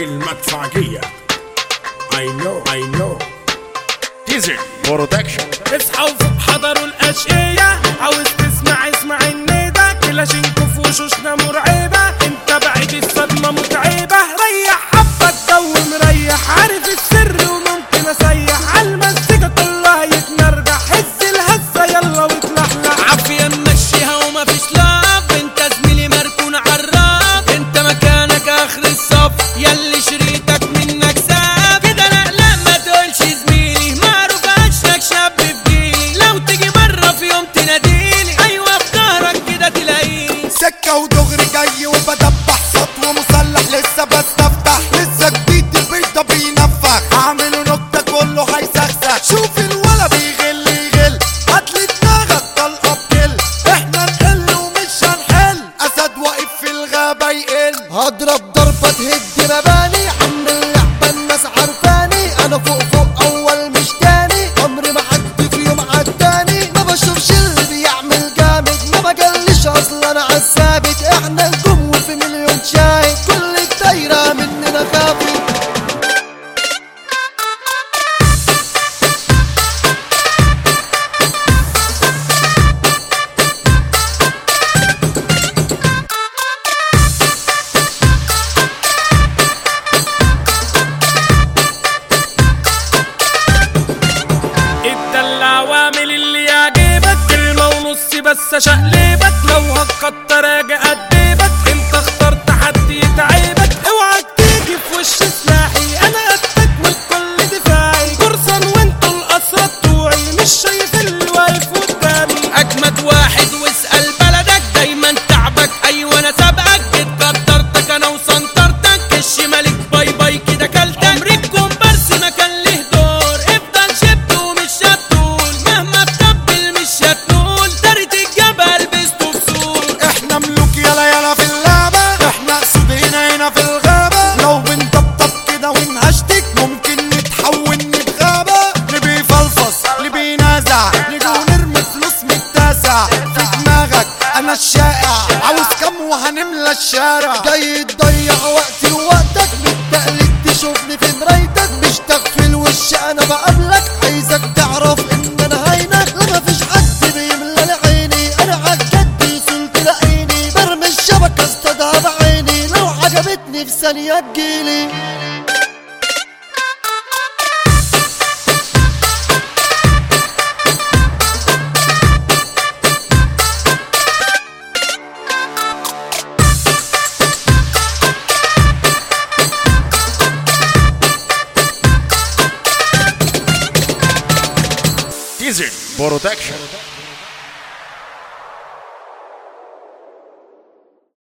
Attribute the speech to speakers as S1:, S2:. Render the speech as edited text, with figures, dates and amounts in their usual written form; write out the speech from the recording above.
S1: المدفعية. I know ديزل برودكشن.
S2: اصحوا فوق حضروا الاشقية، عاوز تسمع اسمع الندى، كلاشينكو في وشوشنا مرعبة، انت بعيد الصدمة متعبة، ريح حبة الجو مريح، عارف السر وممكن اسيح، عالمزيكا كلها يتمرجح، هز الهزة يلا واتلحلح،
S3: عافية نمشيها ومفيش لعب، انت زميلي مركون عالراب، انت مكانك اخر الصف، ياللي شريطك منك ساب كده، لا ما تقولش زميلي، معروف عشرك شاب في جيلي، لو تيجي مرة في يوم تناديلي، ايوه في ظهرك كده تلاقيني،
S4: سكة ودغري جاي وبدبح، سطو مسلح لسه بستفتح، لسه جديد البيت ده بينفخ، هعمله نكتة كله هيسخسخ، شوف الولا بيغل يغل، هاتلي دماغك طلقة بكل، احنا نقل ومش هنحل، اسد واقف في الغابة يقل، هضرب ضربة تهد مباني، عم اللعبة الناس عارفاني، انا فوق فوق اول مش تاني، عمري ما حد في يوم عداني، ما بشوفش اللي بيعمل جامد، ما بجلش اصلا انا عالثابت، احنا نجوم وفي مليون شاهد، كل الدايرة مننا خافت.
S2: اتدلع واعمل اللي يعجبك، كلمة ونص بس اشقلبك، لو هتكتر اجي ادبك، انت اخترت حد يتعبك، اوعى تيجي في وش سلاحي، انا قدك والكل دفاعي، قرصان وانتوا الاسرى بتوعي، مش شايف اللي واقف قدامي،
S3: اجمد واحد واسأل بلدك، دايما تعبك ايوه انا سابقك، جيت قدرتك انا وسنطرتك، الشمالك باي باي كده كلتك، عمرك كومبارس ما كان له دور، افضل شبت ومش هتطول، مهما بتبل مش هتنول، دارت الجبل بسته بسور،
S4: احنا ملوك يلا في اللعبة، احنا اسود هنا في الغابة، لو بنطبطب كده ونهشتك ممكن نتحول نتغابة، اللي بيفلفص اللي بينازع، نيجي ونرمي فلوس متاسع، في دماغك انا الشائع، عاوز كام وهنملى الشارع، جاي تضيع وقتي ووقتك، بالتقليد تشوفني في مرايتك، مش تغفل وش انا بقابلك، عايزك تعرف ان انا هينك، لا مفيش حد بيملى لي عيني، انا عالجد يسول تلاقيني، برمي الشبكة اصطادها بعيني، لو عجبتني في ثانية تجيلي.
S1: ديزل برودكشن.